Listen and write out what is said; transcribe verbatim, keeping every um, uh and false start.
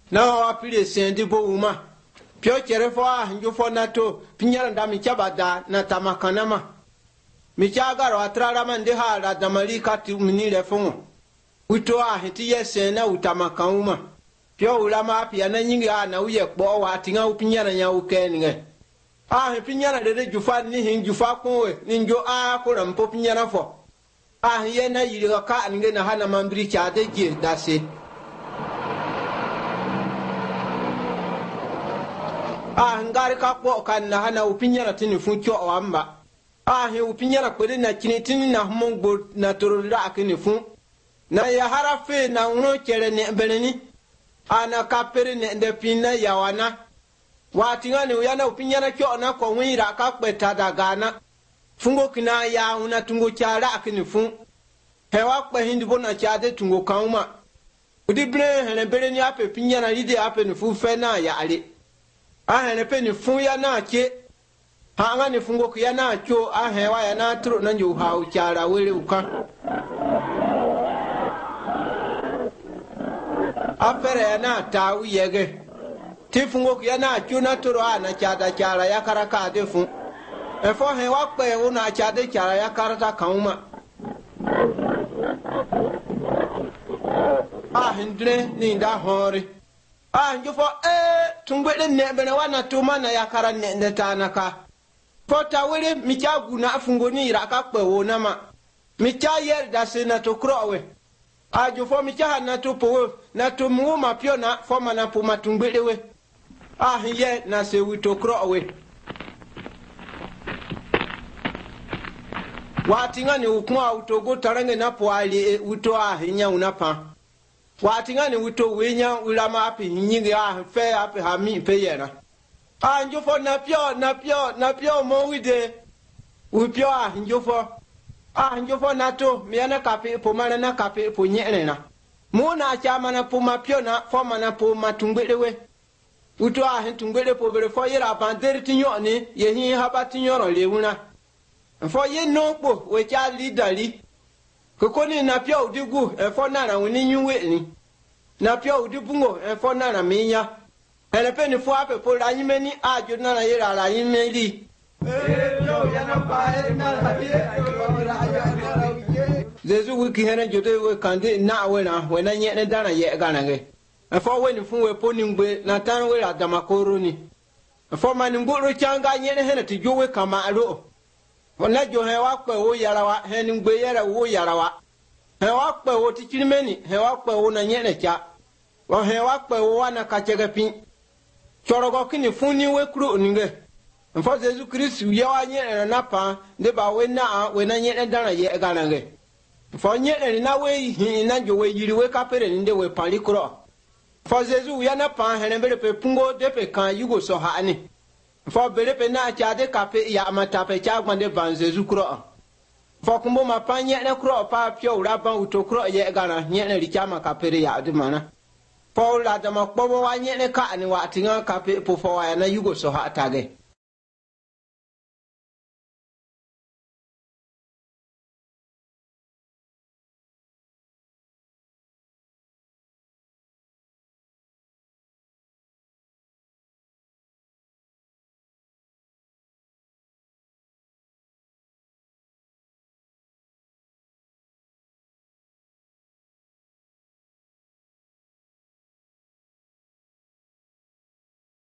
na wa pile sendi bo uma pyo chere fo a njo fo na to pinyara nda mi chabada na tamakanama mi chagaro atrara mande ha la damalika ti minile fo uto a hiti yesen na utamakanuma pyo ulama pia na nyingi ana uye kpo wa tinga upinyara nya ukenige a he pinyara de jufa ni hin jufa kowe ni njo a ko ram po pinyara fo a ye na yiri ka nge na hana mambiri cha de je dase a ngari ka ko kan na hana upinyara tini fu cho wamba a he upinyara kwede na chini tini na mongbo na torora akini fu na ya harafe na uno kere ne beleni ana kapere ne de pinna yawana watinga ne uyana upinyara cho na ko wira ka kweta daga na fungo kina ya una tungo chara akini fu hewa kwa hindi bona chade tungo kauma udi bre hele beleni ape pinyara lide ape ni fu fe na ya ale a hele pe ni fu ya na che hanga ni fungo ku ya na cho a hewa ya na tro na nyu ha uchara wele uka apere ya na tawu yege ti fungo ku ya na cho na tro ana chada chara ya karaka de fu e fo hewa pe una chade chara ya karata kauma a hindre ni nda hori a njufo eh tungwede ne bene wana tuma na yakara ne netanaka pota wele michagu na afungoni raka kwe wona ma micha yer da se na to krowe a jufo micha na to po na to muma pio na foma na puma tungwede we a hiye na se wito krowe watinga ni ukuma utogo tarange na po ali uto a hinya unapa watinga ni uto wenya ulama api nyingi a fe api hami pe yena a njofo na pio na pio na pio mo wide u pio a njofo a njofo na to miana kape po mana na kape po nyene na mo na chama na po mapio na fo mana po matungwede we uto a hentungwede po bere fo yira banderi tinyo ni yehi habati nyoro lewuna fo ye nokpo we cha lidali kokoni na pia udigu e fo na na woni nyuwe ni na pia udibungo e fo na na minya ele pe ni fo ape po la nyimeni ajo na na yira la nyimeli e yo ya na pa e na la ye Zezu wiki hene jode we kande na we na we na nyene dana ye ganage e fo we ni fu we po ni ngbe na tan we la damakoro ni e fo mani ngoro changa nyene hene ti jo we kama alo ona jo hewa pe wo yarawa heni ngbe yara wo yarawa hewa pe wo tichirimeni hewa pe wo na nyene cha wo hewa pe wo wana kachege pin chorogo kini funi we kru ninge mfo Yesu Kristo yawa nyene na pa de ba we na we na nyene dana ye ganange mfo nyene na we hi na jo we yiri we kapere nde we pali kro mfo Yesu ya na pa hene bele pe pungo de pe kan yugo so ha ani fo bere pe na cha de kape ya mata pe cha gbande ban Jesu kro fo kumbo ma panye ne kro pa pio ura ban uto kro ye gana nye ne ri cha ma kapere ya de mana fo la da ma kpo wa nye ne ka ni wa tinga kape po fo wa na yugo so ha tage